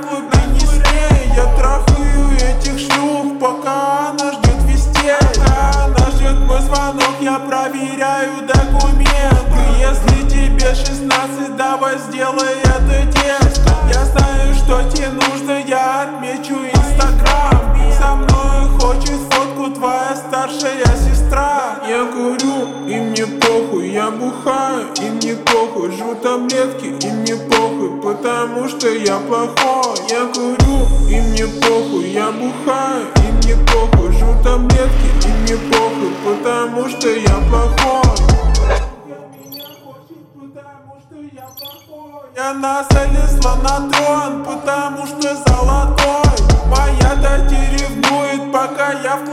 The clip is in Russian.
в глубине с ней. Я трахаю этих шлюх, пока она ждет везде. Пока она ждет мой звонок, я проверяю документы. Если тебе 16, давай сделай это, детка. Я знаю, что тебе нужно, я отмечу Инстаграм. Со мной хочет фотку твоя старшая сестра. Я курю, и мне похуй, я бухаю, и мне похуй. Жру таблетки, и мне похуй, потому что я плохой. Я курю, и мне похуй, я бухаю, и мне похуй. Жру таблетки, и мне похуй, потому что я плохой. Она залезла на трон, потому что золотой. Моя дочь ревнует, пока я в